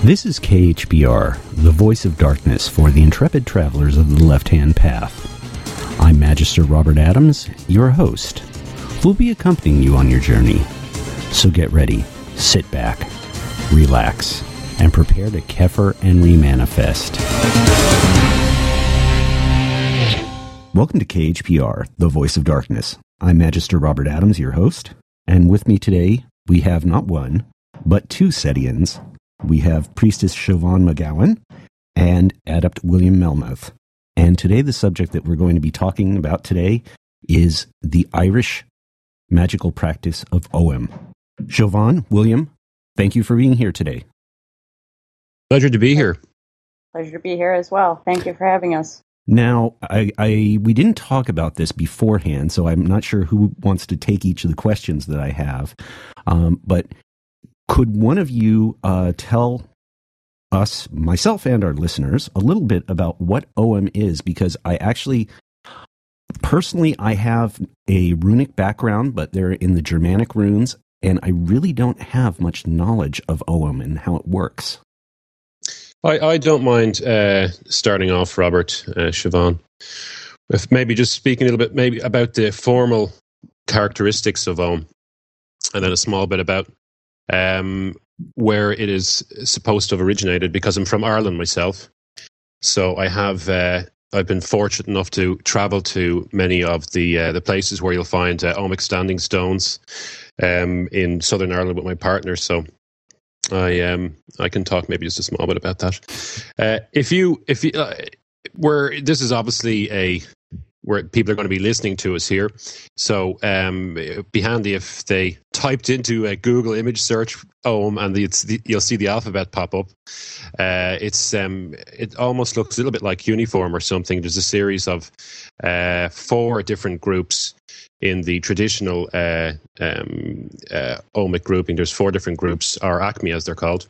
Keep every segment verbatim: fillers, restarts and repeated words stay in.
This is K H B R, the voice of darkness for the intrepid travelers of the left-hand path. I'm Magister Robert Adams, your host, who will be accompanying you on your journey. So get ready, sit back, relax, and prepare to Kefir and remanifest. Welcome to K H P R, the voice of darkness. I'm Magister Robert Adams, your host, and with me today we have not one, but two Setians. We have Priestess Siobhan McGowan and Adept William Melmoth. And today the subject that we're going to be talking about today is the Irish magical practice of Ogham. Siobhan, William, thank you for being here today. Pleasure to be here. Pleasure to be here as well. Thank you for having us. Now, I, I we didn't talk about this beforehand, so I'm not sure who wants to take each of the questions that I have. Um, but could one of you uh, tell us, myself and our listeners, a little bit about what Ogham is? Because I actually, personally, I have a runic background, but they're in the Germanic runes, and I really don't have much knowledge of Ogham and how it works. I, I don't mind uh, starting off, Robert, uh, Siobhan, with maybe just speaking a little bit maybe about the formal characteristics of Ogham, and then a small bit about um, where it is supposed to have originated, because I'm from Ireland myself. So I have uh, I've been fortunate enough to travel to many of the uh, the places where you'll find uh, Ohmic standing stones um, in Southern Ireland with my partner. So I um I can talk maybe just a small bit about that. Uh, if you if you uh, where this is obviously a where people are going to be listening to us here, so um it'd be handy if they typed into a Google image search Ogham and the, it's the, you'll see the alphabet pop up. Uh, it's um it almost looks a little bit like uniform or something. There's a series of uh four different groups in the traditional uh, um, uh, Ohmic grouping. There's four different groups, or Acme as they're called,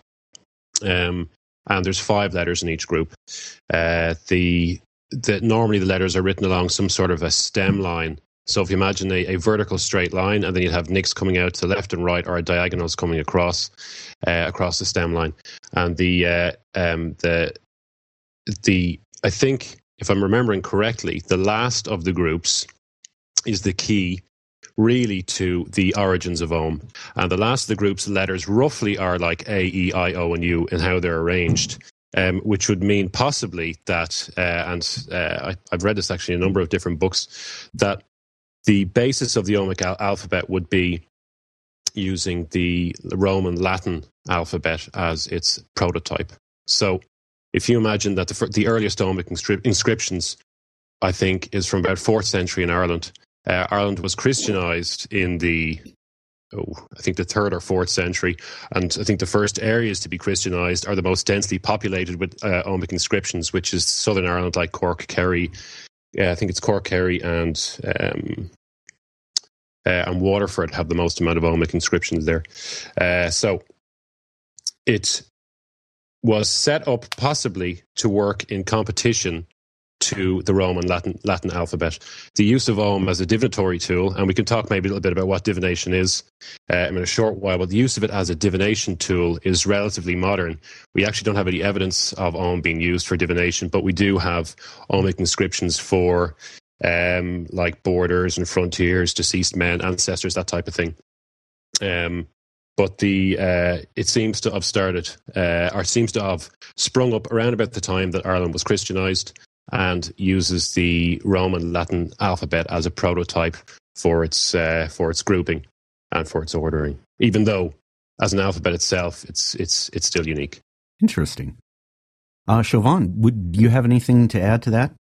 um, and there's five letters in each group. Uh, the, the normally the letters are written along some sort of a stem line. So if you imagine a, a vertical straight line, and then you'd have nicks coming out to the left and right, or diagonals coming across uh, across the stem line. And the uh, um, the the I think, if I'm remembering correctly, the last of the groups is the key really to the origins of Ogham. And the last of the group's letters roughly are like A, E, I, O, and U in how they're arranged, um, which would mean possibly that, uh, and uh, I, I've read this actually in a number of different books, that the basis of the Ohmic al- alphabet would be using the Roman Latin alphabet as its prototype. So if you imagine that the, the earliest Ohmic inscri- inscriptions, I think, is from about fourth century in Ireland. Uh, Ireland was Christianized in the, oh, I think the third or fourth century, and I think the first areas to be Christianized are the most densely populated with uh, Ohmic inscriptions, which is Southern Ireland, like Cork, Kerry. Uh, I think it's Cork, Kerry, and um, uh, and Waterford have the most amount of Ohmic inscriptions there. Uh, so it was set up possibly to work in competition to the Roman Latin Latin alphabet. The use of Ogham as a divinatory tool, and we can talk maybe a little bit about what divination is uh, in a short while, but the use of it as a divination tool is relatively modern. We actually don't have any evidence of Ogham being used for divination, but we do have Ohmic inscriptions for um, like borders and frontiers, deceased men, ancestors, that type of thing. Um, But the uh, it seems to have started, uh, or seems to have sprung up around about the time that Ireland was Christianized, and uses the Roman Latin alphabet as a prototype for its uh, for its grouping and for its ordering. Even though, as an alphabet itself, it's it's it's still unique. Interesting. Uh, Siobhan, would you have anything to add to that?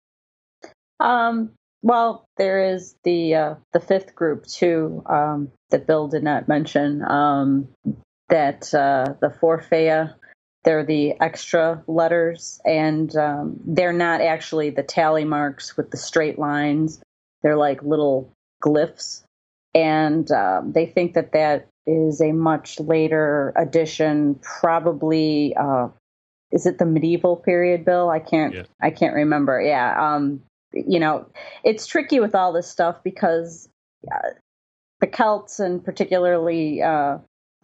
Um, well, there is the uh, the fifth group too um, that Bill did not mention. Um, that uh, the Forfea. They're the extra letters, and um, they're not actually the tally marks with the straight lines. They're like little glyphs, and um, they think that that is a much later addition, probably. Uh, is it the medieval period, Bill? I can't. Yeah. I can't remember. Yeah. Um, you know, it's tricky with all this stuff because uh, the Celts, and particularly uh,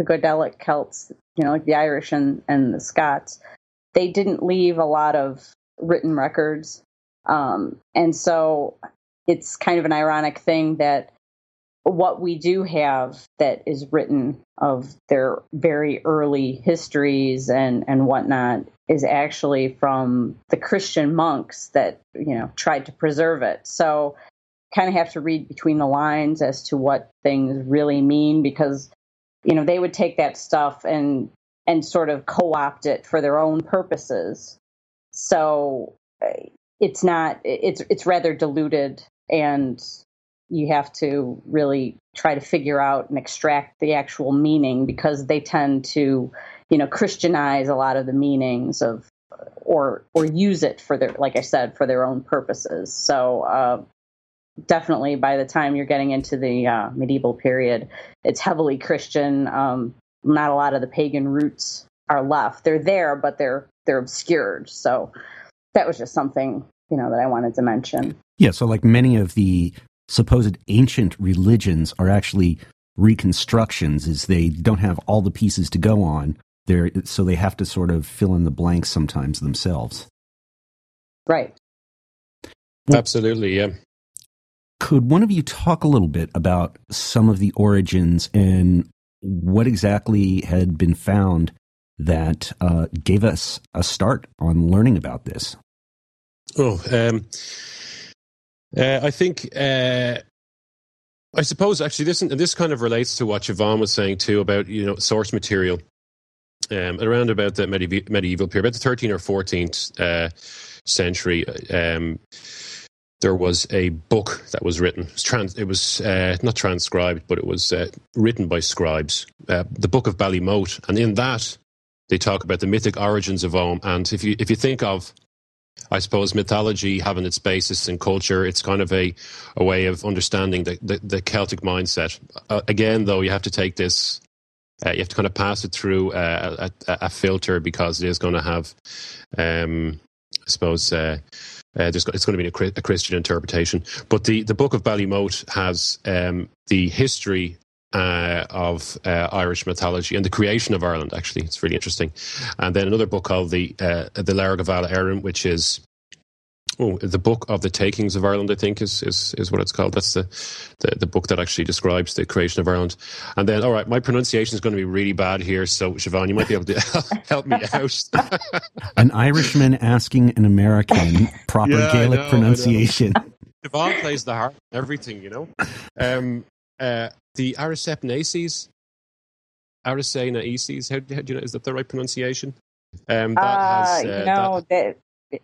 the Goidelic Celts, you know, like the Irish and, and the Scots, they didn't leave a lot of written records. Um, and so it's kind of an ironic thing that what we do have that is written of their very early histories and, and whatnot is actually from the Christian monks that, you know, tried to preserve it. So kind of have to read between the lines as to what things really mean, because, you know, they would take that stuff and and sort of co-opt it for their own purposes. So it's not, it's it's rather diluted, and you have to really try to figure out and extract the actual meaning, because they tend to, you know, Christianize a lot of the meanings of, or or use it for their, like I said, for their own purposes. So uh, definitely by the time you're getting into the uh, medieval period, it's heavily Christian. Um, not a lot of the pagan roots are left. They're there, but they're they're obscured. So that was just something, you know, that I wanted to mention. Yeah, so like many of the supposed ancient religions are actually reconstructions, is they don't have all the pieces to go on. They're, so they have to sort of fill in the blanks sometimes themselves. Right. Well, absolutely, yeah. Could one of you talk a little bit about some of the origins and what exactly had been found that uh, gave us a start on learning about this? Oh, um, uh, I think, uh, I suppose actually this this kind of relates to what Siobhan was saying too about, you know, source material. Um, around about the medieval, medieval period, about the thirteenth or fourteenth uh, century, um, there was a book that was written. It was, trans, it was uh, not transcribed, but it was uh, written by scribes. Uh, the Book of Ballymote, and in that they talk about the mythic origins of Ogham. And if you if you think of, I suppose, mythology having its basis in culture, it's kind of a, a way of understanding the, the, the Celtic mindset. Uh, again, though, you have to take this, uh, you have to kind of pass it through uh, a, a filter, because it is going to have, um, I suppose, uh, uh, there's, it's going to be a, a Christian interpretation. But the, the Book of Ballymote has um, the history Uh, of uh, Irish mythology and the creation of Ireland. Actually, it's really interesting. And then another book called the uh, the Léir go Balla Éireann, which is oh, the Book of the Takings of Ireland, I think is is, is what it's called. That's the, the the book that actually describes the creation of Ireland. And then, all right, my pronunciation is going to be really bad here, so Siobhan, you might be able to help me out. An Irishman asking an American proper yeah, Gaelic I know, pronunciation. I know. Siobhan plays the harp, everything, you know. Um, uh, The Arisepenaces, Arisenaeces, how, how do you know? Is that the right pronunciation? Um, that uh, has, uh, you know, that, that,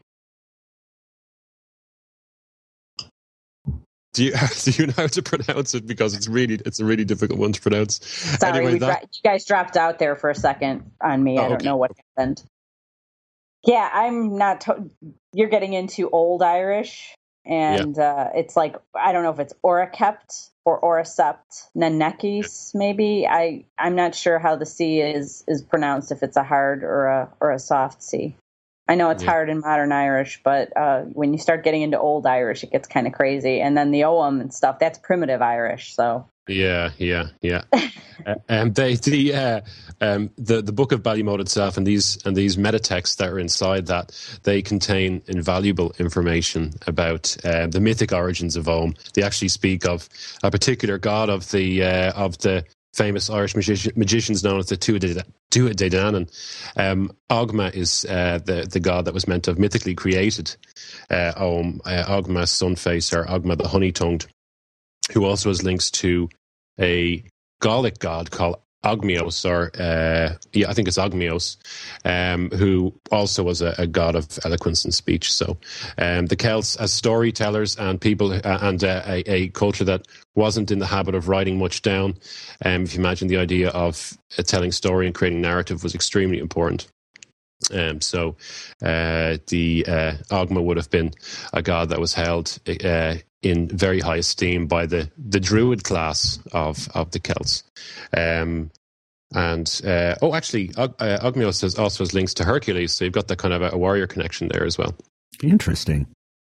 do you do you know how to pronounce it? Because it's really it's a really difficult one to pronounce. sorry, anyway, we that, dro- you guys dropped out there for a second on me. Oh, I don't okay. know what happened. Yeah, I'm not. To- you're getting into Old Irish, and yeah. uh, it's like, I don't know if it's Orakept or Oricept Nanekis, maybe. I I'm not sure how the C is is pronounced, if it's a hard or a or a soft C. I know it's yeah. hard in modern Irish, but uh, when you start getting into Old Irish, it gets kind of crazy. And then the Ogham and stuff, that's primitive Irish. So yeah, yeah, yeah. uh, and they the uh, um, the the Book of Ballymote itself, and these and these metatexts that are inside that, they contain invaluable information about uh, the mythic origins of Ogham. They actually speak of a particular god of the uh, of the famous Irish magician, magicians known as the Tuatha Dé Danann. Um, Ogma is uh, the the god that was meant to have mythically created uh, Ogham, uh, Ogma Sunface, or Ogma the Honey-Tongued, who also has links to a Gaelic god called Ogmios, or uh, yeah, I think it's Ogmios, um, who also was a, a god of eloquence and speech. So um, the Celts, as storytellers and people, uh, and uh, a, a culture that wasn't in the habit of writing much down, um, if you imagine the idea of uh, telling story and creating narrative was extremely important. Um, so uh, the uh, Ogma would have been a god that was held uh, in very high esteem by the, the Druid class of, of the Celts. Um, and, uh, oh, actually, Og- uh, Ogmios has also has links to Hercules, so you've got that kind of a, a warrior connection there as well. Interesting.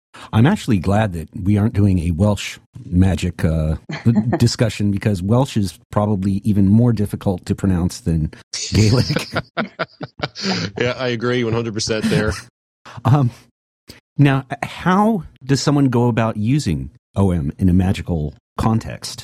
I'm actually glad that we aren't doing a Welsh magic uh, discussion, because Welsh is probably even more difficult to pronounce than Gaelic. Yeah, I agree one hundred percent there. Um, now, how does someone go about using O M in a magical context?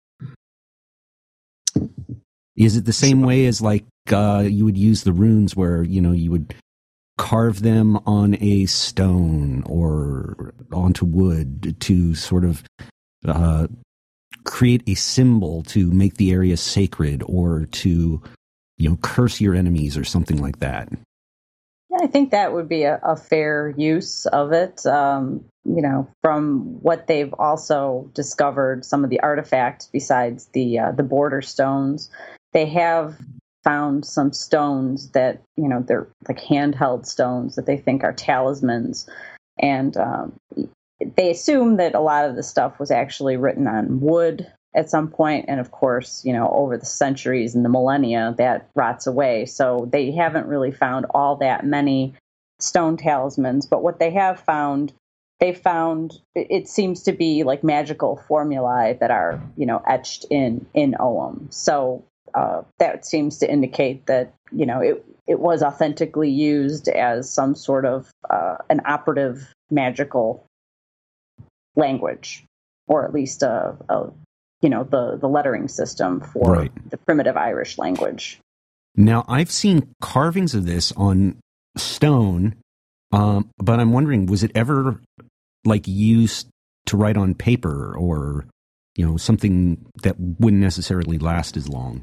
Is it the same way as like uh, you would use the runes, where you know you would carve them on a stone or onto wood to sort of uh, create a symbol to make the area sacred, or to, you know, curse your enemies or something like that? Yeah, I think that would be a, a fair use of it. Um, you know, from what they've also discovered, some of the artifacts besides the uh, the border stones, they have found some stones that, you know, they're like handheld stones that they think are talismans. And um, they assume that a lot of the stuff was actually written on wood at some point. And of course, you know, over the centuries and the millennia, that rots away. So they haven't really found all that many stone talismans. But what they have found, they found, it seems to be like magical formulae that are, you know, etched in, in O M. So Uh, that seems to indicate that, you know, it it was authentically used as some sort of uh, an operative magical language, or at least a, a you know the the lettering system for Right. the primitive Irish language. Now, I've seen carvings of this on stone, um, but I'm wondering, was it ever like used to write on paper, or, you know, something that wouldn't necessarily last as long?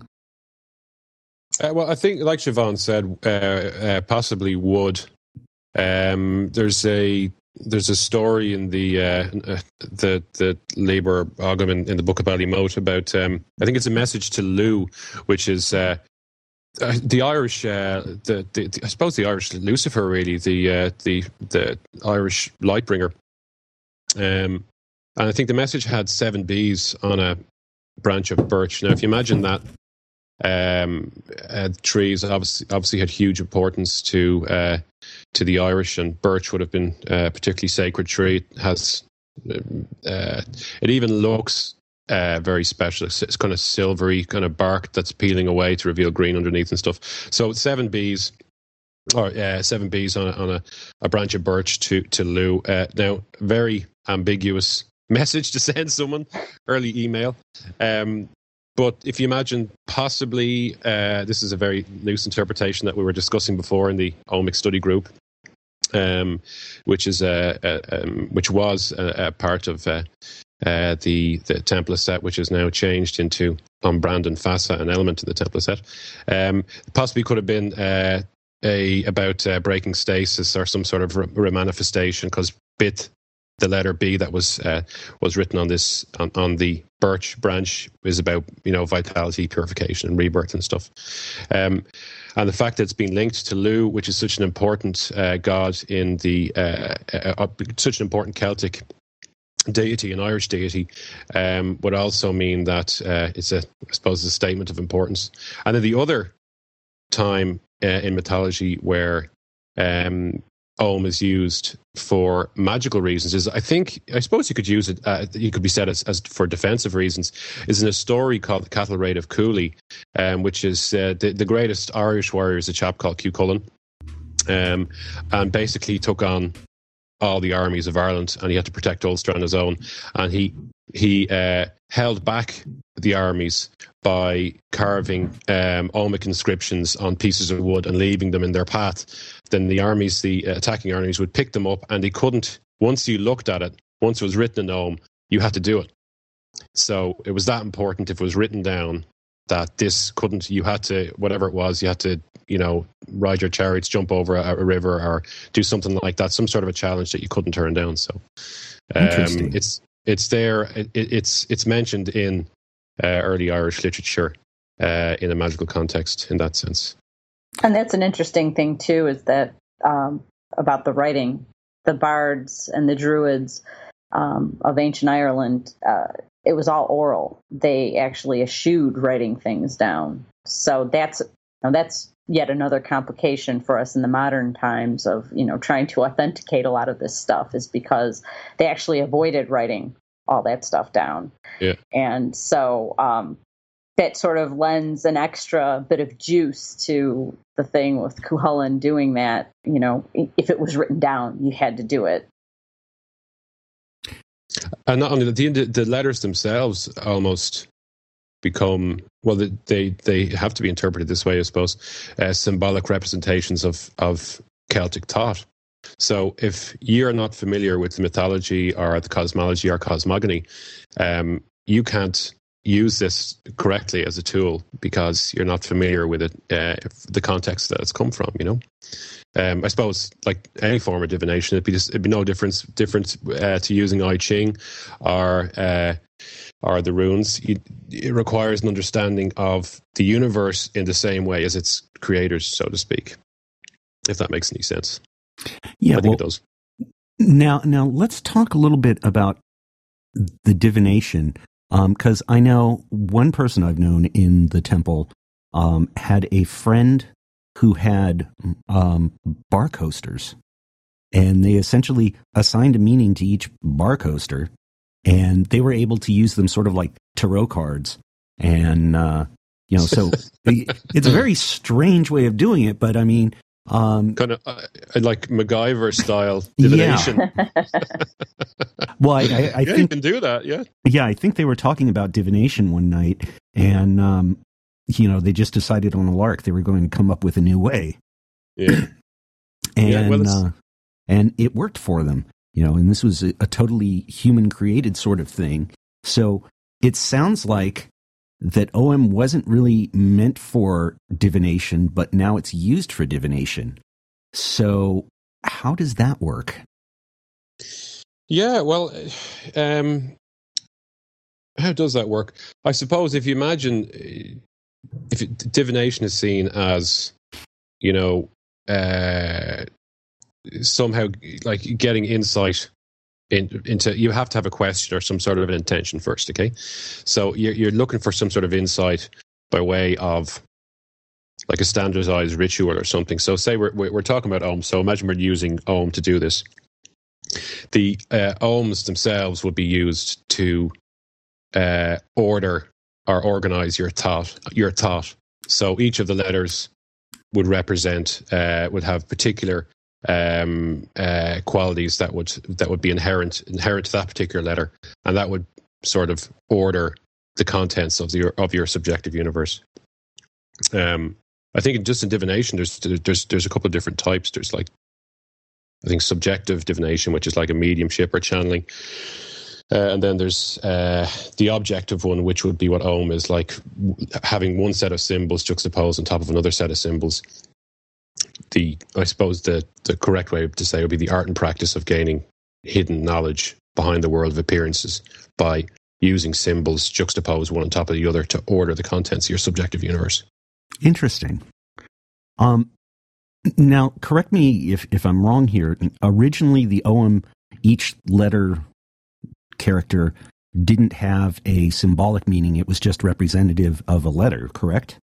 Uh, well, I think, like Siobhan said, uh, uh, possibly wood. Um, there's a there's a story in the uh, uh, the the Labour Agam in, in the Book of Ballymote about um, I think it's a message to Lou, which is uh, uh, the Irish uh, the, the, the I suppose the Irish Lucifer, really, the uh, the the Irish Lightbringer. Um, and I think the message had seven bees on a branch of birch. Now, if you imagine that. Um, uh, trees obviously obviously had huge importance to uh, to the Irish, and birch would have been a particularly sacred tree. It has uh, it even looks uh, very special. It's, it's kind of silvery, kind of bark that's peeling away to reveal green underneath and stuff. So seven bees, or uh, seven bees on a, on a, a branch of birch to to Lou. Uh, now, very ambiguous message to send someone. Early email. Um, But if you imagine, possibly, uh, this is a very loose interpretation that we were discussing before in the Omic study group, um, which is a, a, um, which was a, a part of uh, uh, the the Templar set, which is now changed into on Brandon Fassa, an element of the Templar set. Um, possibly could have been uh, a about uh, breaking stasis or some sort of re- remanifestation, because bit. The letter B that was uh, was written on this on, on the birch branch is about, you know, vitality, purification, and rebirth and stuff. Um, and the fact that it's been linked to Lugh, which is such an important uh, god in the uh, uh, uh, such an important Celtic deity, an Irish deity, um, would also mean that uh, it's a, I suppose, a statement of importance. And then the other time uh, in mythology where um, O M is used for magical reasons is, I think, I suppose you could use it, uh, you could be said as, as for defensive reasons, is in a story called The Cattle Raid of Cooley, um, which is uh, the, the greatest Irish warrior is a chap called Cú Chulainn, um, and basically took on all the armies of Ireland, and he had to protect Ulster on his own, and he he uh, held back the armies by carving um, Omic inscriptions on pieces of wood and leaving them in their path. Then the armies, the attacking armies, would pick them up, and they couldn't, once you looked at it, once it was written in Ohm, you had to do it. So it was that important, if it was written down, that this couldn't, you had to, whatever it was, you had to, you know, ride your chariots, jump over a, a river, or do something like that, some sort of a challenge that you couldn't turn down. So um, it's it's there, it, it's it's mentioned in uh, early Irish literature uh, in a magical context in that sense. And that's an interesting thing too, is that um, about the writing, the bards and the druids um, of ancient Ireland, uh, it was all oral. They actually eschewed writing things down. So that's Now that's yet another complication for us in the modern times of, you know, trying to authenticate a lot of this stuff, is because they actually avoided writing all that stuff down. Yeah. And so um, that sort of lends an extra bit of juice to the thing with Cuchulainn doing that. You know, if it was written down, you had to do it. And not only that, the, the letters themselves almost become, well, they they have to be interpreted this way, I suppose, as symbolic representations of, of Celtic thought. So if you're not familiar with the mythology or the cosmology or cosmogony, um, you can't use this correctly as a tool because you're not familiar with it, uh, the context that it's come from, you know. Um, I suppose, like any form of divination, it'd be just, it'd be no difference different uh, to using I Ching or uh, or the runes. You, it requires an understanding of the universe in the same way as its creators, so to speak. If that makes any sense. Yeah, I think well, it does. Now, now let's talk a little bit about the divination, because um, I know one person I've known in the temple um, had a friend who had um, bar coasters, and they essentially assigned a meaning to each bar coaster, and they were able to use them sort of like tarot cards. And, uh, you know, so it's a very strange way of doing it, but I mean, um, kind of uh, like MacGyver style divination. Yeah. Well, I, I, I yeah, think you can do that. Yeah. Yeah. I think they were talking about divination one night, and, um, you know, they just decided on a lark they were going to come up with a new way. Yeah. and, yeah, well, uh, and it worked for them, you know, and this was a, a totally human created sort of thing. So it sounds like that Ogham wasn't really meant for divination, but now it's used for divination. So how does that work? Yeah, well, um, how does that work? I suppose if you imagine, if it, divination is seen as, you know, uh, somehow like getting insight in, into, you have to have a question or some sort of an intention first, okay? So you're, you're looking for some sort of insight by way of like a standardized ritual or something. So say we're, we're talking about Ogham. So imagine we're using Ogham to do this. The uh, Oghams themselves would be used to uh, order or organize your thought. Your thought. So each of the letters would represent, uh, would have particular um, uh, qualities that would that would be inherent inherent to that particular letter, and that would sort of order the contents of the of your subjective universe. Um, I think just in divination, there's there's there's a couple of different types. There's like, I think, subjective divination, which is like a mediumship or channeling. Uh, and then there's uh, the objective one, which would be what Ogham is, like having one set of symbols juxtaposed on top of another set of symbols. The I suppose the, the correct way to say would be the art and practice of gaining hidden knowledge behind the world of appearances by using symbols juxtaposed one on top of the other to order the contents of your subjective universe. Interesting. Um, now, correct me if, if I'm wrong here. Originally, the Ogham, each letter character didn't have a symbolic meaning. It was just representative of a letter, correct?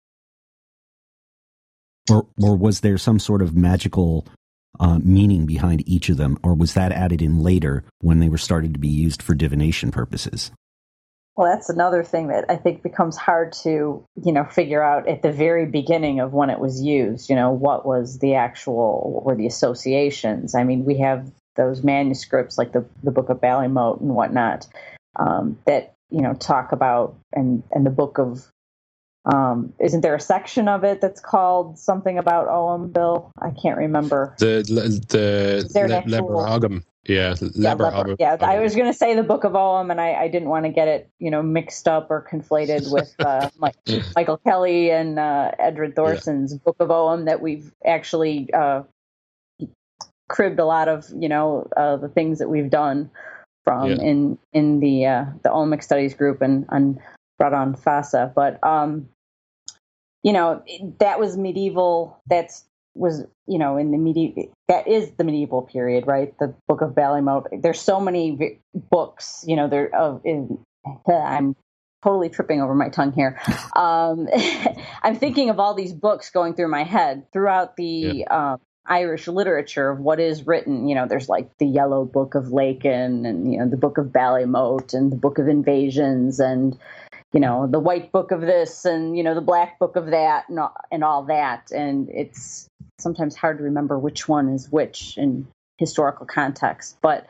Or, or was there some sort of magical uh, meaning behind each of them? Or was that added in later when they were started to be used for divination purposes? Well, that's another thing that I think becomes hard to, you know, figure out at the very beginning of when it was used. You know, what was the actual, what were the associations? I mean, we have those manuscripts like the the Book of Ballymote and whatnot um, that, you know, talk about, and, and the Book of, um, isn't there a section of it that's called something about Ogham, Bill? I can't remember. The, the, the Le, Leber Ogham. Yeah, Leber yeah, Ogham. Yeah, I was going to say the Book of Ogham, and I, I didn't want to get it, you know, mixed up or conflated with uh, Mike, Michael Kelly and uh, Edred Thorson's yeah. Book of Ogham that we've actually uh, cribbed a lot of, you know, uh, the things that we've done from yeah. in in the uh, the Olmec Studies group and and brought on FASA. But um, you know, that was medieval. That's was, you know, in the medieval, that is the medieval period, right? The Book of Ballymote. There's so many books, you know, there of in, I'm totally tripping over my tongue here. Um, I'm thinking of all these books going through my head throughout the yeah. um, Irish literature of what is written. You know, there's like the Yellow Book of Lacan, and you know the Book of Ballymote, and the Book of Invasions, and you know the White Book of this, and you know the Black Book of that, and all, and all that. And it's sometimes hard to remember which one is which in historical context, but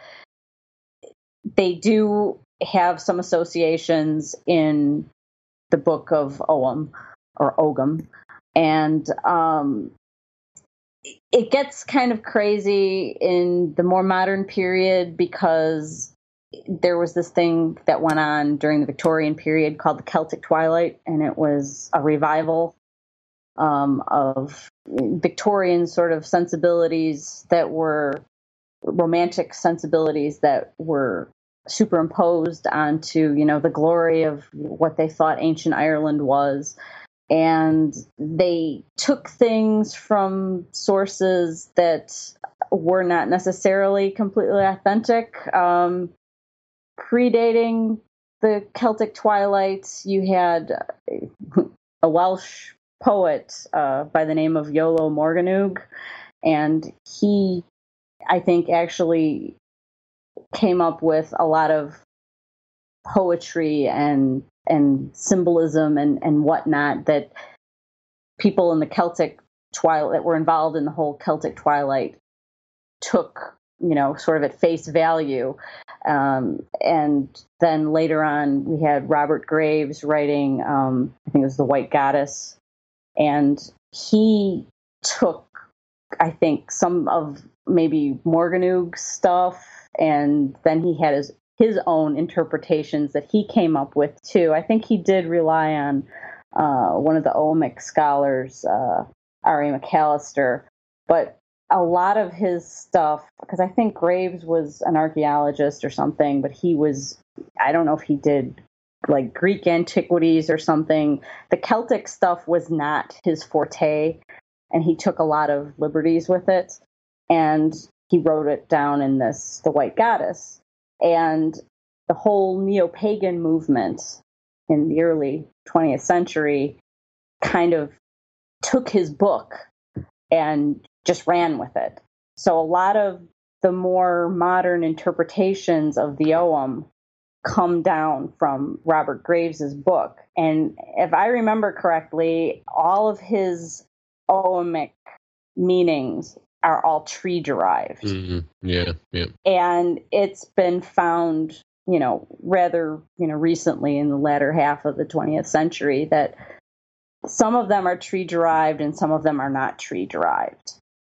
they do have some associations in the Book of Ogham or Ogham, and um, it gets kind of crazy in the more modern period because there was this thing that went on during the Victorian period called the Celtic Twilight, and it was a revival um, of Victorian sort of sensibilities that were romantic sensibilities that were superimposed onto, you know, the glory of what they thought ancient Ireland was. And they took things from sources that were not necessarily completely authentic. Um, predating the Celtic Twilight, you had a Welsh poet uh, by the name of Iolo Morganwg, and he, I think, actually came up with a lot of poetry and and symbolism and, and whatnot that people in the Celtic Twilight that were involved in the whole Celtic Twilight took, you know, sort of at face value. Um, and then later on, we had Robert Graves writing, um, I think it was The White Goddess, and he took, I think, some of maybe Morganwg's stuff, and then he had his his own interpretations that he came up with too. I think he did rely on uh, one of the Oghamic scholars, uh, R A McAllister, but a lot of his stuff, because I think Graves was an archaeologist or something, but he was, I don't know if he did like Greek antiquities or something. The Celtic stuff was not his forte, and he took a lot of liberties with it, and he wrote it down in this, The White Goddess. And the whole neo-pagan movement in the early twentieth century kind of took his book and just ran with it. So a lot of the more modern interpretations of the Ogham come down from Robert Graves's book. And if I remember correctly, all of his Oghamic meanings are all tree derived. Mm-hmm. Yeah, yeah. And it's been found, you know, rather, you know, recently in the latter half of the twentieth century that some of them are tree derived and some of them are not tree derived.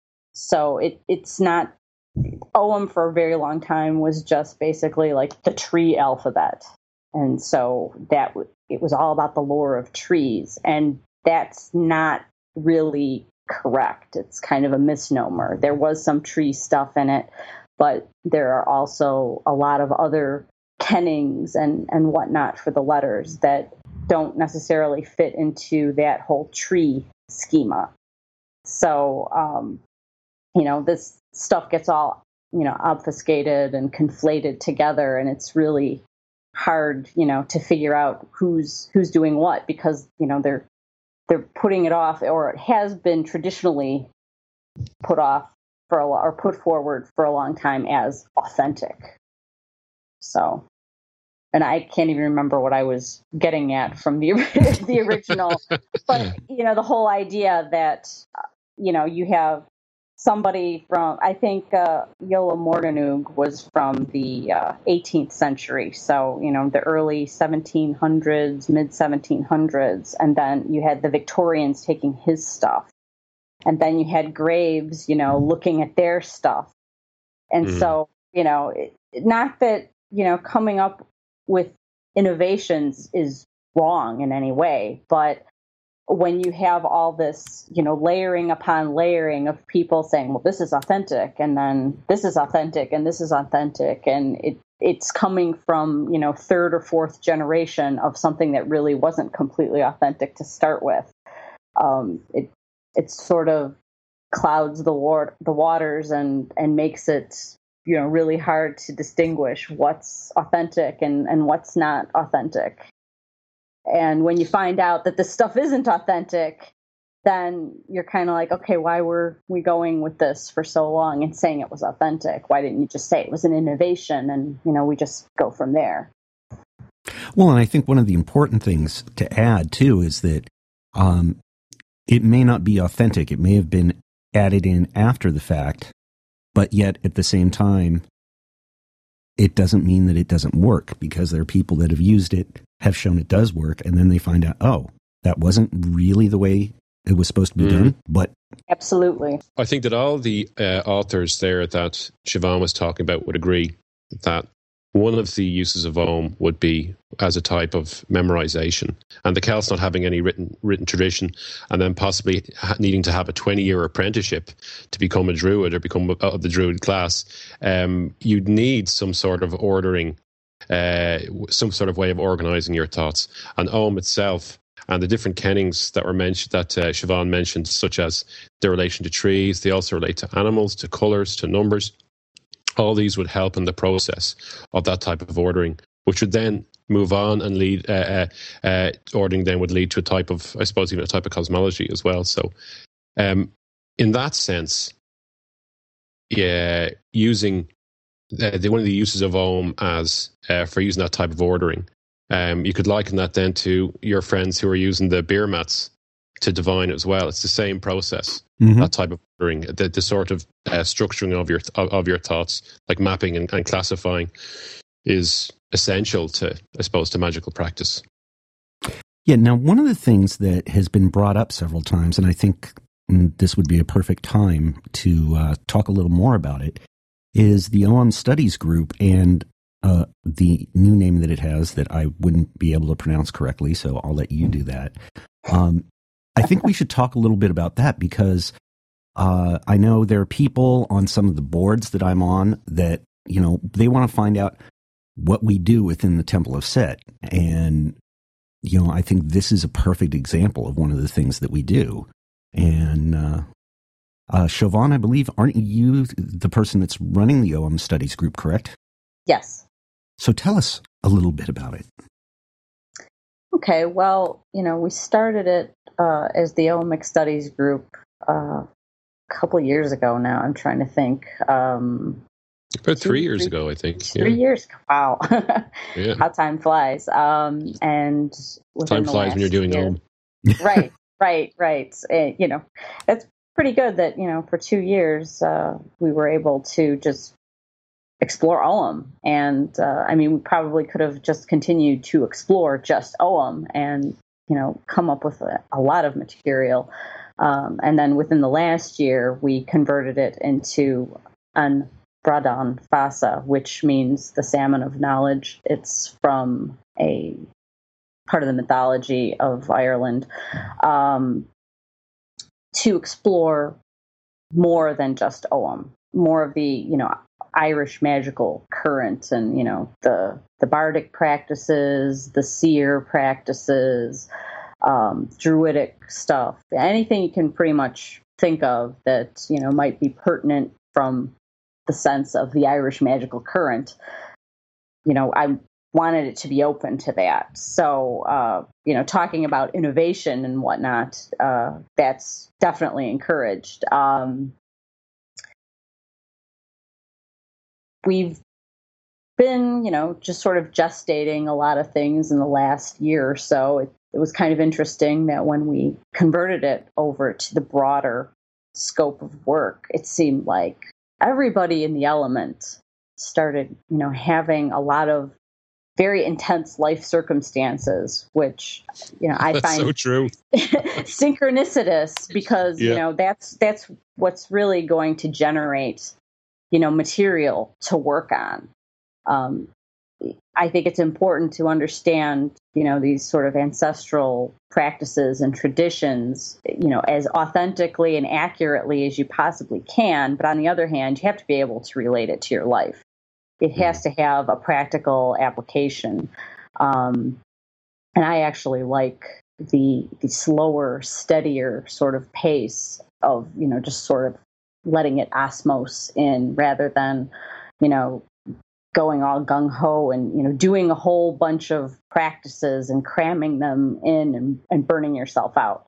So it it's not, Ogham for a very long time was just basically like the tree alphabet. And so that it was all about the lore of trees. And that's not really correct. It's kind of a misnomer. There was some tree stuff in it, but there are also a lot of other kennings and, and whatnot for the letters that don't necessarily fit into that whole tree schema. So, um, you know, this stuff gets all, you know, obfuscated and conflated together, and it's really hard, you know, to figure out who's who's doing what, because, you know, they're they're putting it off, or it has been traditionally put off for a or put forward for a long time as authentic. So, and I can't even remember what I was getting at from the the original, but you know, the whole idea that, you know, you have somebody from, I think uh, Iolo Morganwg was from the uh, eighteenth century, so, you know, the early seventeen hundreds, mid seventeen hundreds, and then you had the Victorians taking his stuff, and then you had Graves, you know, looking at their stuff. And mm. so, you know, it, not that, you know, coming up with innovations is wrong in any way, but when you have all this, you know, layering upon layering of people saying, well, this is authentic, and then this is authentic, and this is authentic, and it it's coming from, you know, third or fourth generation of something that really wasn't completely authentic to start with. Um, it it sort of clouds the war- the waters and and makes it, you know, really hard to distinguish what's authentic and, and what's not authentic. And when you find out that this stuff isn't authentic, then you're kind of like, okay, why were we going with this for so long and saying it was authentic? Why didn't you just say it was an innovation and, you know, we just go from there? Well, and I think one of the important things to add, too, is that um, it may not be authentic. It may have been added in after the fact, but yet at the same time, it doesn't mean that it doesn't work, because there are people that have used it, have shown it does work, and then they find out, oh, that wasn't really the way it was supposed to be mm. done. But absolutely, I think that all the uh, authors there that Siobhan was talking about would agree that one of the uses of Ogham would be as a type of memorization, and the Celts not having any written written tradition, and then possibly ha- needing to have a twenty-year apprenticeship to become a druid or become of the druid class. Um, you'd need some sort of ordering, uh, some sort of way of organizing your thoughts. And Ogham itself, and the different kennings that were mentioned, that uh, Siobhan mentioned, such as their relation to trees, they also relate to animals, to colours, to numbers. All these would help in the process of that type of ordering, which would then move on and lead, uh, uh, uh, ordering then would lead to a type of, I suppose, even a type of cosmology as well. So um, in that sense, yeah, using uh, the, one of the uses of Ogham as uh, for using that type of ordering, um, you could liken that then to your friends who are using the beer mats to divine as well. It's the same process. Mm-hmm. That type of ordering, the, the sort of uh, structuring of your of your thoughts, like mapping and, and classifying, is essential to, I suppose, to magical practice. Yeah. Now, one of the things that has been brought up several times, and I think this would be a perfect time to uh, talk a little more about it, is the Ogham Studies Group and uh, the new name that it has that I wouldn't be able to pronounce correctly, so I'll let you do that. Um, I think we should talk a little bit about that, because uh, I know there are people on some of the boards that I'm on that, you know, they want to find out what we do within the Temple of Set. And, you know, I think this is a perfect example of one of the things that we do. And uh, uh, Siobhan, I believe, aren't you the person that's running the Ogham Studies Group, correct? Yes. So tell us a little bit about it. Okay, well, you know, we started it uh, as the Ohmic Studies Group uh, a couple years ago now. I'm trying to think. Um, About three two, years three, ago, I think. Three yeah. years. Wow. Yeah. How time flies. Um, and time flies when you're doing year, Ogham. Right, right, right. And, you know, it's pretty good that, you know, for two years uh, we were able to just explore Ogham. And, uh, I mean, we probably could have just continued to explore just Ogham and, you know, come up with a, a lot of material. Um, and then within the last year, we converted it into an Bradan Fasa, which means the salmon of knowledge. It's from a part of the mythology of Ireland, um, to explore more than just Ogham, more of the, you know, Irish magical current and, you know, the the bardic practices, the seer practices, um, druidic stuff, anything you can pretty much think of that, you know, might be pertinent from the sense of the Irish magical current. You know, I wanted it to be open to that. So, uh, you know, talking about innovation and whatnot, uh, that's definitely encouraged. Um, we've been, you know, just sort of gestating a lot of things in the last year or so. It, it was kind of interesting that when we converted it over to the broader scope of work, it seemed like everybody in the element started, you know, having a lot of very intense life circumstances, which, you know, I that's find so true. synchronicitous, because, yeah. you know, that's that's what's really going to generate, you know, material to work on. Um, I think it's important to understand, you know, these sort of ancestral practices and traditions, you know, as authentically and accurately as you possibly can. But on the other hand, you have to be able to relate it to your life. It has to have a practical application. Um, and I actually like the the slower, steadier sort of pace of, you know, just sort of letting it osmose in rather than, you know, going all gung ho and, you know, doing a whole bunch of practices and cramming them in and, and burning yourself out.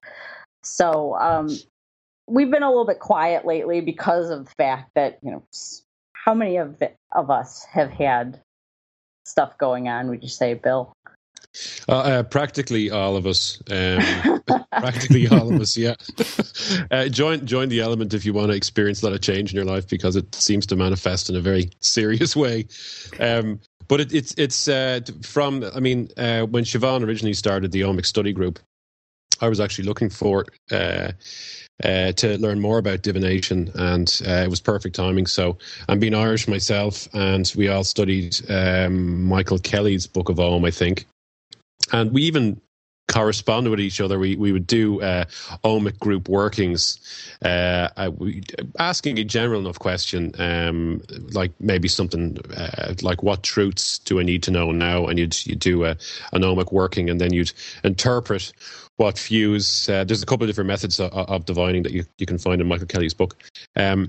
So um, we've been a little bit quiet lately because of the fact that, you know, how many of it, of us have had stuff going on, would you say, Bill? Uh, uh, practically all of us. Um, practically all of us, yeah. uh, join join the element if you want to experience a lot of change in your life, because it seems to manifest in a very serious way. Um, but it, it's it's uh, from, I mean, uh, when Siobhan originally started the Omic Study Group, I was actually looking for uh, uh, to learn more about divination, and uh, it was perfect timing. So I'm being Irish myself, and we all studied um, Michael Kelly's Book of Om, I think. And we even corresponded with each other. We we would do uh, Omic group workings, uh, uh, we, asking a general enough question, um, like maybe something uh, like, what truths do I need to know now? And you'd, you'd do a, an Omic working, and then you'd interpret what views. Uh, there's a couple of different methods of, of divining that you, you can find in Michael Kelly's book. Um,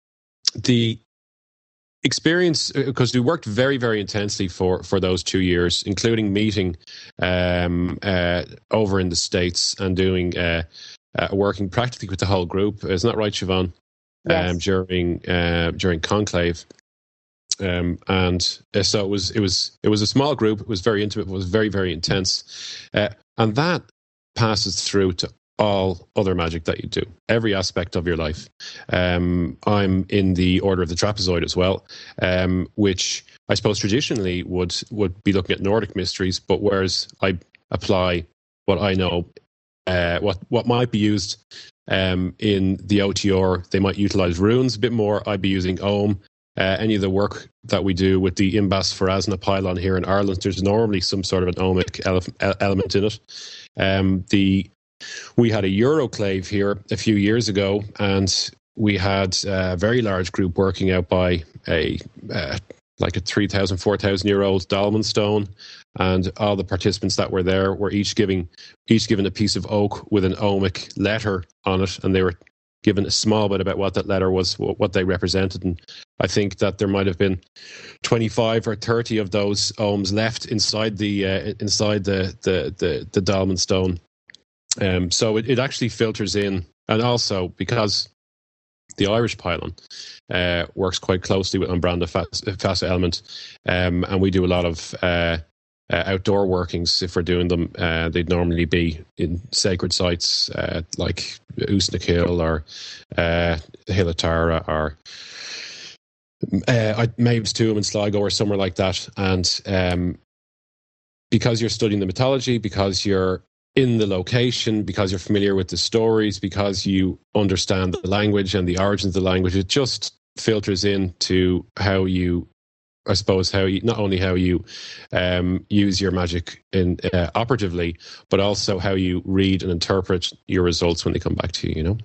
the experience, because we worked very, very intensely for, for those two years, including meeting um, uh, over in the States and doing uh, uh, working practically with the whole group. Isn't that right, Siobhan? Yes. Um, during uh, during Conclave, um, and uh, so it was it was it was a small group. It was very intimate. It was very, very intense, uh, and that passes through to all other magic that you do, every aspect of your life. Um, I'm in the Order of the Trapezoid as well, um, which I suppose traditionally would would be looking at Nordic mysteries, but whereas I apply what I know, uh, what what might be used um, in the O T R, they might utilize runes a bit more. I'd be using Om. Uh, any of the work that we do with the Imbas Pharasna pylon here in Ireland, there's normally some sort of an Omic ele- element in it. Um, the We had a Euroclave here a few years ago, and we had a very large group working out by a uh, like a three thousand, four thousand year old dolmen stone, and all the participants that were there were each giving each given a piece of oak with an Omic letter on it, and they were given a small bit about what that letter was, what they represented. And I think that there might have been twenty-five or thirty of those Ohms left inside the uh, inside the the the, the dolmen stone. Um, so it, it actually filters in, and also because the Irish pylon uh, works quite closely with Umbranda Fassa element, um, and we do a lot of uh, uh, outdoor workings. If we're doing them, uh, they'd normally be in sacred sites uh, like Usnakill or uh, Hill of Tara or uh, Maeve's Tomb in Sligo or somewhere like that. And um, because you're studying the mythology, because you're in the location, because you're familiar with the stories, because you understand the language and the origins of the language, it just filters into how you, I suppose, how you, not only how you um, use your magic in uh, operatively, but also how you read and interpret your results when they come back to you, you know?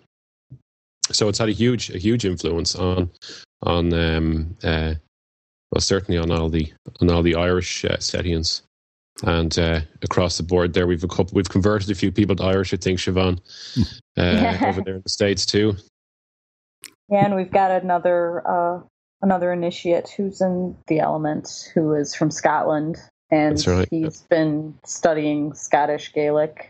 So it's had a huge, a huge influence on, on, um, uh, well, certainly on all the, on all the Irish uh, Setians. And uh, across the board there, we've a couple, we've converted a few people to Irish, I think, Siobhan, uh, yeah. over there in the States too. Yeah, and we've got another uh, another initiate who's in the element, who is from Scotland, and That's right. he's been studying Scottish Gaelic.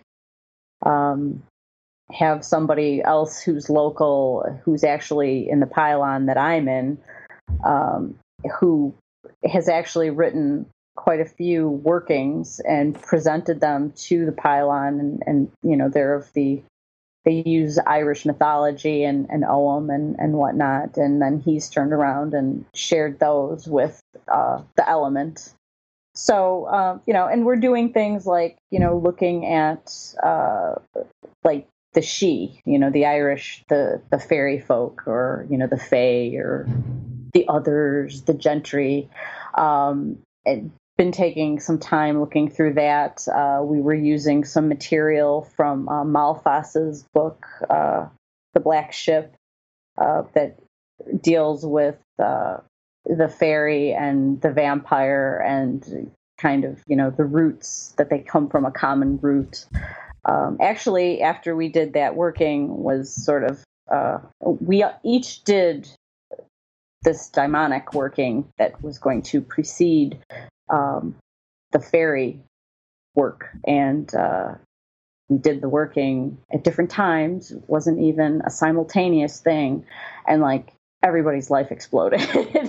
Um, have somebody else who's local, who's actually in the pylon that I'm in, um, who has actually written quite a few workings and presented them to the pylon, and, and you know, they're of the, they use Irish mythology and, and Ogham and, and whatnot, and then he's turned around and shared those with uh, the element. So, uh, you know, and we're doing things like, you know, looking at uh, like the She, you know, the Irish, the, the fairy folk, or, you know, the Fae, or the others, the gentry, um, and been taking some time looking through that. Uh, we were using some material from uh, Malfas's book, uh, The Black Ship, uh, that deals with uh, the fairy and the vampire, and kind of, you know, the roots, that they come from a common root. Um, actually, after we did that working, was sort of, uh, we each did this daimonic working that was going to precede um, the fairy work, and uh, we did the working at different times. It wasn't even a simultaneous thing, and like everybody's life exploded.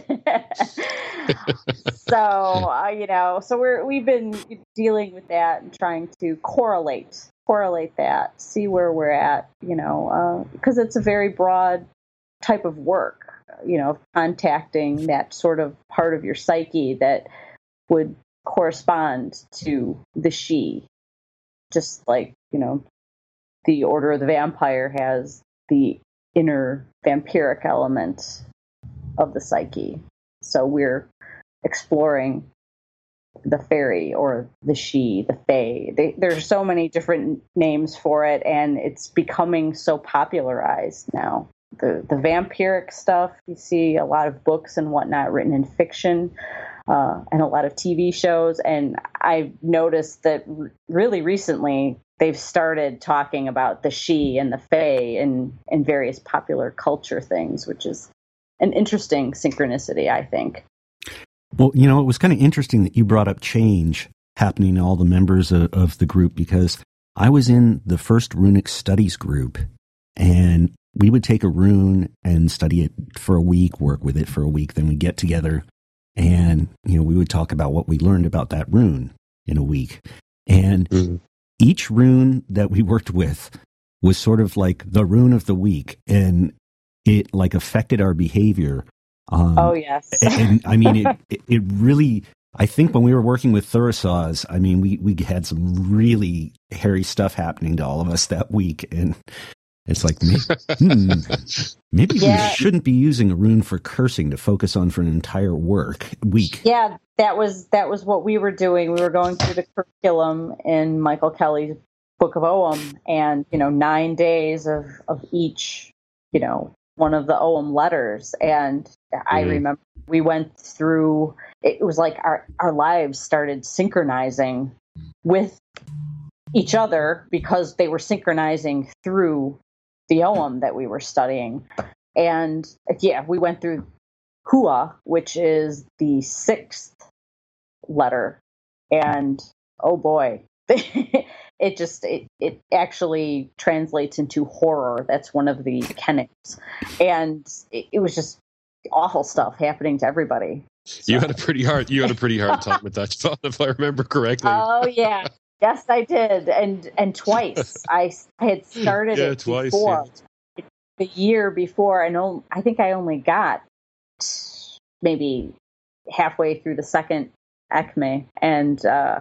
So uh, you know, so we're we've been dealing with that and trying to correlate correlate that, see where we're at, you know, because uh, it's a very broad type of work, you know, contacting that sort of part of your psyche that would correspond to the she, just like, you know, the Order of the Vampire has the inner vampiric element of the psyche. So we're exploring the fairy or the she, the fae. They, there's so many different names for it, and it's becoming so popularized now. The the vampiric stuff, you see a lot of books and whatnot written in fiction, uh, and a lot of T V shows. And I've noticed that r- really recently they've started talking about the she and the fae in, in various popular culture things, which is an interesting synchronicity, I think. Well, you know, it was kind of interesting that you brought up change happening to all the members of, of the group, because I was in the first runic studies group, and we would take a rune and study it for a week, work with it for a week. Then we get together and, you know, we would talk about what we learned about that rune in a week. And mm-hmm. each rune that we worked with was sort of like the rune of the week, and it like affected our behavior. Um, oh, yes. And I mean, it, it, it really, I think when we were working with Thurisaz, I mean, we, we had some really hairy stuff happening to all of us that week. And it's like, hmm, maybe yeah. we shouldn't be using a rune for cursing to focus on for an entire work week. Yeah, that was, that was what we were doing. We were going through the curriculum in Michael Kelly's Book of Ogham, and, you know, nine days of, of each, you know, one of the Ogham letters. And I mm-hmm. remember we went through, it was like our, our lives started synchronizing with each other because they were synchronizing through the Ogham that we were studying. And yeah, we went through Hua, which is the sixth letter. And oh boy, it just, it, it actually translates into horror. That's one of the kennings. And it, it was just awful stuff happening to everybody. So. You had a pretty hard, you had a pretty hard time with that, John, if I remember correctly. Oh yeah. Yes, I did. And, and twice I, I had started yeah, it twice, before yeah. the year before. I know, I think I only got maybe halfway through the second E C M E, and, uh,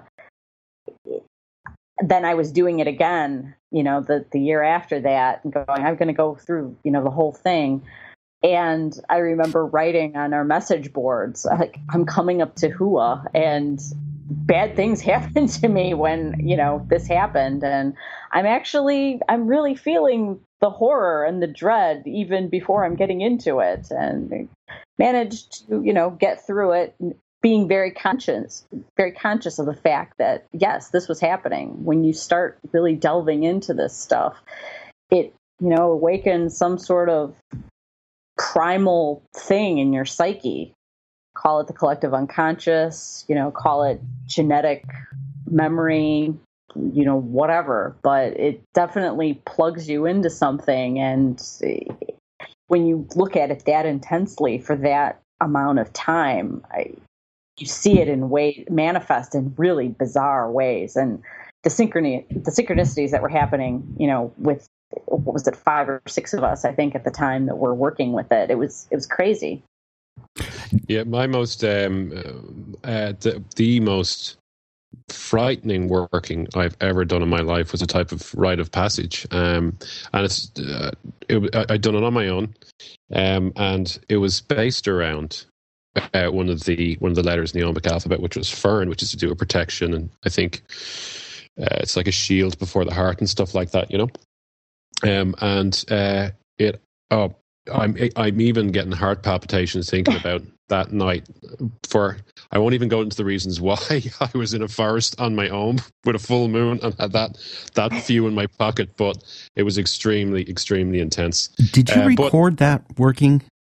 then I was doing it again, you know, the, the year after that, and going, I'm going to go through, you know, the whole thing. And I remember writing on our message boards, like, I'm coming up to Hua, and bad things happened to me when, you know, this happened. And I'm actually, I'm really feeling the horror and the dread even before I'm getting into it, and managed to, you know, get through it, being very conscious, very conscious of the fact that, yes, this was happening. When you start really delving into this stuff, it, you know, awakens some sort of primal thing in your psyche. Call it the collective unconscious, you know, call it genetic memory, you know, whatever. But it definitely plugs you into something. And when you look at it that intensely for that amount of time, I, you see it in way manifest in really bizarre ways. And the synchrony, the synchronicities that were happening, you know, with, what was it, five or six of us, I think, at the time that were working with it, it was, it was crazy. Yeah. My most, um, uh, the, the most frightening working I've ever done in my life was a type of rite of passage. Um, and it's, uh, it, I, I'd done it on my own. Um, and it was based around Uh, one of the one of the letters in the Ombic alphabet, which was Fern, which is to do with protection, and I think uh, it's like a shield before the heart and stuff like that, you know. Um, and uh, it, oh, I'm I'm even getting heart palpitations thinking about that night. For I won't even go into the reasons why. I was in a forest on my own with a full moon and had that that few in my pocket, but it was extremely extremely intense. Did you uh, record but, that working?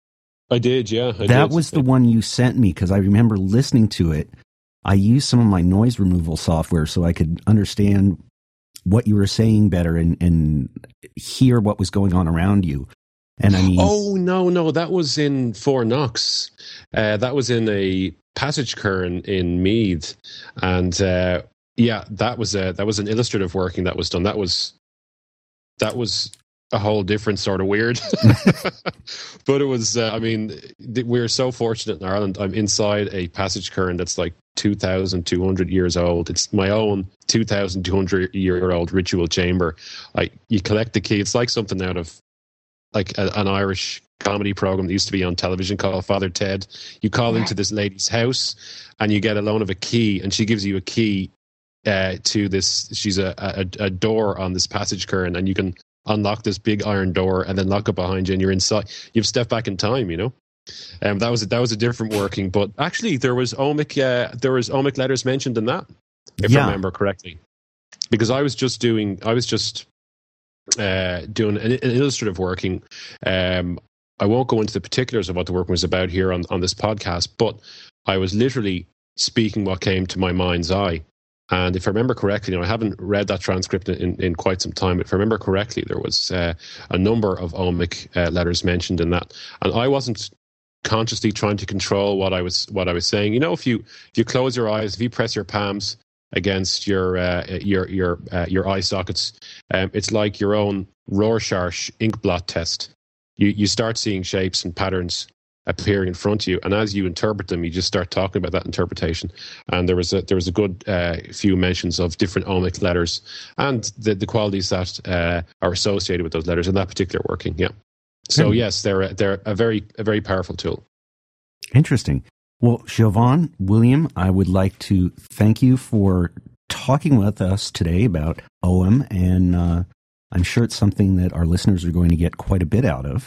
I did, yeah. I that did. was the one you sent me, because I remember listening to it. I used some of my noise removal software so I could understand what you were saying better and, and hear what was going on around you. And I mean, oh no, no, that was in Fort Knox. Uh, that was in a passage kern in Meath, and uh, yeah, that was a that was an illustrative working that was done. That was that was a whole different sort of weird. But it was. Uh, I mean, th- we're so fortunate in Ireland. I'm inside a passage kern that's like two thousand two hundred years old. It's my own two thousand two hundred year old ritual chamber. Like, you collect the key. It's like something out of like a, an Irish comedy program that used to be on television called Father Ted. You call into this lady's house and you get a loan of a key, and she gives you a key uh, to this. She's a, a, a door on this passage kern, and you can unlock this big iron door and then lock it behind you, and you're inside. You've stepped back in time, you know. Um, that was a, that was a different working, but actually there was Omic uh, there was Omic letters mentioned in that, if yeah. I remember correctly, because I was just doing I was just uh, doing an, an illustrative working. Um, I won't go into the particulars of what the work was about here on on this podcast, but I was literally speaking what came to my mind's eye. And if I remember correctly, you know, I haven't read that transcript in, in quite some time, but if I remember correctly, there was uh, a number of Omic uh, letters mentioned in that, and I wasn't consciously trying to control what I was what I was saying. You know, if you if you close your eyes, if you press your palms against your uh, your your uh, your eye sockets, um, it's like your own Rorschach ink blot test. You you start seeing shapes and patterns appearing in front of you, and as you interpret them, you just start talking about that interpretation. And there was a there was a good uh, few mentions of different Omic letters and the the qualities that uh, are associated with those letters in that particular working. Yeah. So yes, they're a, they're a very a very powerful tool. Interesting. Well, Siobhan, William, I would like to thank you for talking with us today about O M, and uh, I'm sure it's something that our listeners are going to get quite a bit out of.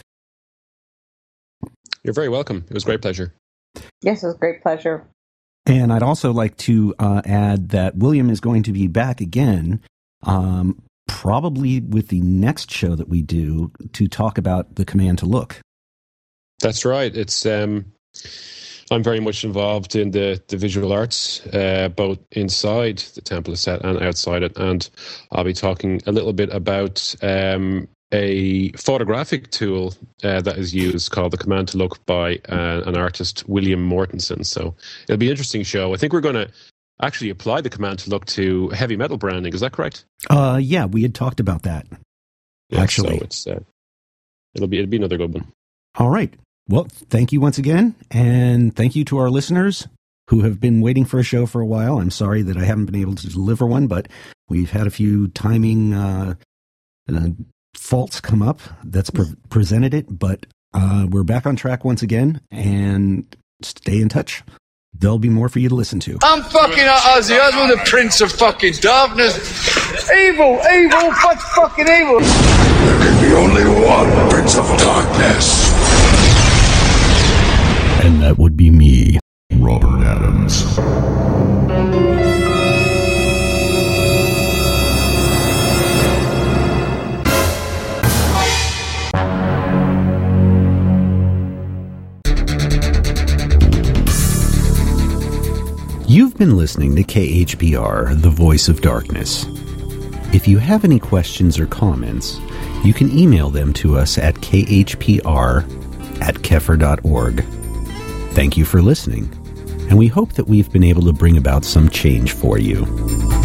You're very welcome. It was a great pleasure. Yes, it was a great pleasure. And I'd also like to uh, add that William is going to be back again, um, probably with the next show that we do, to talk about the command to look. That's right. It's um, I'm very much involved in the, the visual arts, uh, both inside the Temple of Set and outside it. And I'll be talking a little bit about um, a photographic tool uh, that is used called the Command to Look by uh, an artist, William Mortensen. So it'll be an interesting show. I think we're going to actually apply the Command to Look to heavy metal branding. Is that correct? Uh, yeah, we had talked about that. Yeah, actually, so it's uh, it'll be it'll be another good one. All right. Well, thank you once again, and thank you to our listeners who have been waiting for a show for a while. I'm sorry that I haven't been able to deliver one, but we've had a few timing uh, uh, faults come up that's pre- presented it. But uh, we're back on track once again, and stay in touch. There'll be more for you to listen to. I'm fucking Ozzy Osbourne, the Prince of fucking Darkness. Evil, evil, what's fucking evil? There can be only one Prince of Darkness. And that would be me, Robert Adams. You've been listening to K H P R, the Voice of Darkness. If you have any questions or comments, you can email them to us at k h p r at kefir dot org. Thank you for listening, and we hope that we've been able to bring about some change for you.